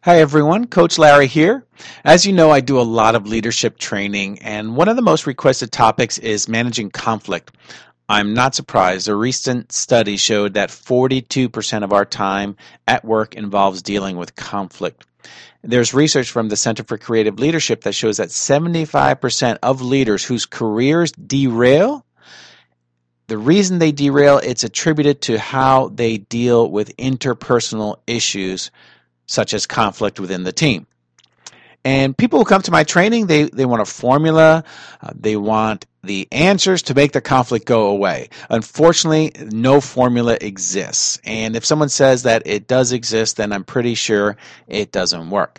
Hi everyone, Coach Larry here. As you know, I do a lot of leadership training, and one of the most requested topics is managing conflict. I'm not surprised. A recent study showed that 42% of our time at work involves dealing with conflict. There's research from the Center for Creative Leadership that shows that 75% of leaders whose careers derail, the reason they derail, it's attributed to how they deal with interpersonal issues such as conflict within the team. And people who come to my training, they want a formula. They want the answers to make the conflict go away. Unfortunately, no formula exists. And if someone says that it does exist, then I'm pretty sure it doesn't work.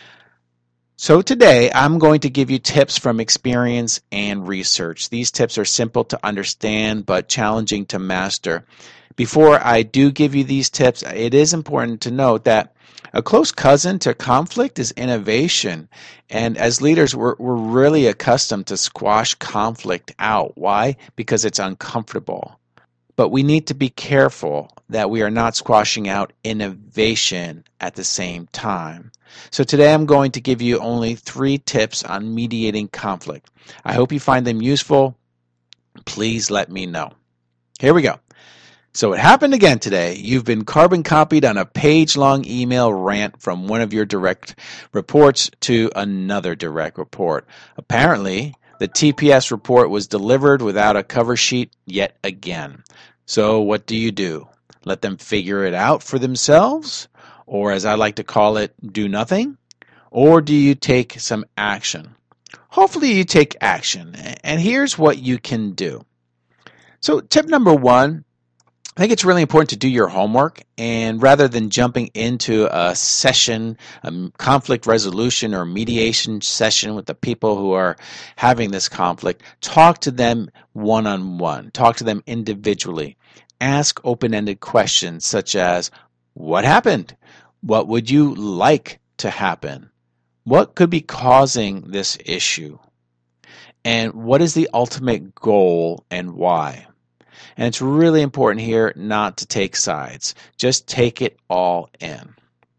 So today, I'm going to give you tips from experience and research. These tips are simple to understand but challenging to master. Before I do give you these tips, it is important to note that a close cousin to conflict is innovation. And as leaders, we're really accustomed to squash conflict out. Why? Because it's uncomfortable. But we need to be careful that we are not squashing out innovation at the same time. So today I'm going to give you only 3 tips on mediating conflict. I hope you find them useful. Please let me know. Here we go. So it happened again today. You've been carbon copied on a page-long email rant from one of your direct reports to another direct report. Apparently, the TPS report was delivered without a cover sheet yet again. So what do? Let them figure it out for themselves? Or as I like to call it, do nothing? Or do you take some action? Hopefully you take action. And here's what you can do. So tip number 1, I think it's really important to do your homework, and rather than jumping into a session, a conflict resolution or mediation session with the people who are having this conflict, talk to them one-on-one, talk to them individually. Ask open-ended questions such as, what happened? What would you like to happen? What could be causing this issue? And what is the ultimate goal and why? And it's really important here not to take sides. Just take it all in.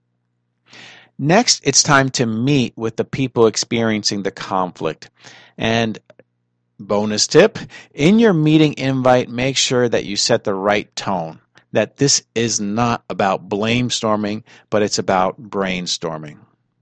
Next, it's time to meet with the people experiencing the conflict. And bonus tip, in your meeting invite, make sure that you set the right tone. That this is not about blame storming, but it's about brainstorming.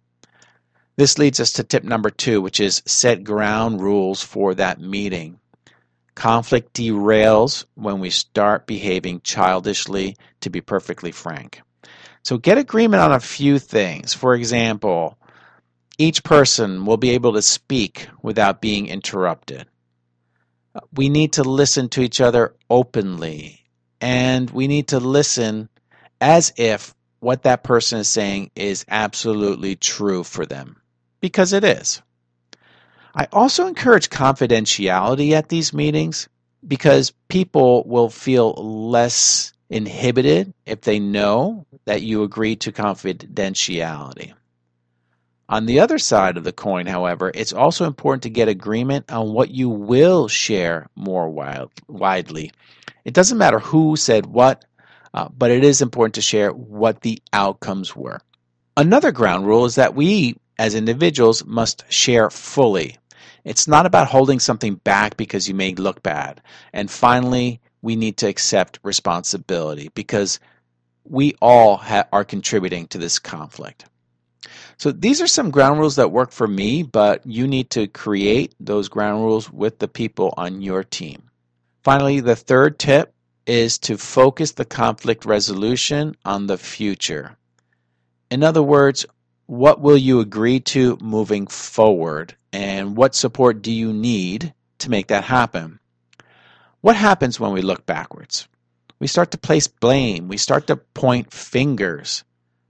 This leads us to tip number 2, which is set ground rules for that meeting. Conflict derails when we start behaving childishly, to be perfectly frank. So get agreement on a few things. For example, each person will be able to speak without being interrupted. We need to listen to each other openly, and we need to listen as if what that person is saying is absolutely true for them, because it is. I also encourage confidentiality at these meetings because people will feel less inhibited if they know that you agree to confidentiality. On the other side of the coin, however, it's also important to get agreement on what you will share more widely. It doesn't matter who said what, but it is important to share what the outcomes were. Another ground rule is that we, as individuals, must share fully. It's not about holding something back because you may look bad. And finally, we need to accept responsibility because we all are contributing to this conflict. So these are some ground rules that work for me, but you need to create those ground rules with the people on your team. Finally, the third tip is to focus the conflict resolution on the future. In other words, what will you agree to moving forward, and what support do you need to make that happen? What happens when we look backwards? We start to place blame. We start to point fingers.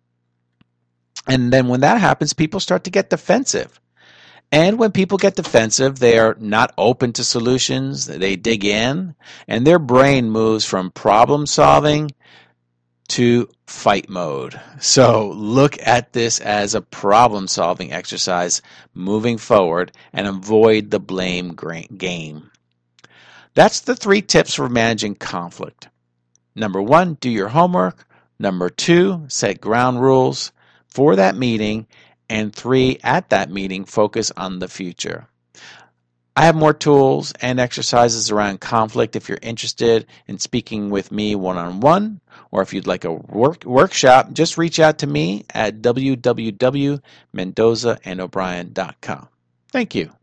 And then when that happens, people start to get defensive. And when people get defensive, they are not open to solutions. They dig in, and their brain moves from problem solving to fight mode. So look at this as a problem-solving exercise moving forward and avoid the blame game. That's the 3 tips for managing conflict. Number 1, do your homework. Number 2, set ground rules. before that meeting, and 3 at that meeting focus on the future. I have more tools and exercises around conflict if you're interested in speaking with me one-on-one, or if you'd like a workshop, just reach out to me at www.mendozaandobrien.com. Thank you.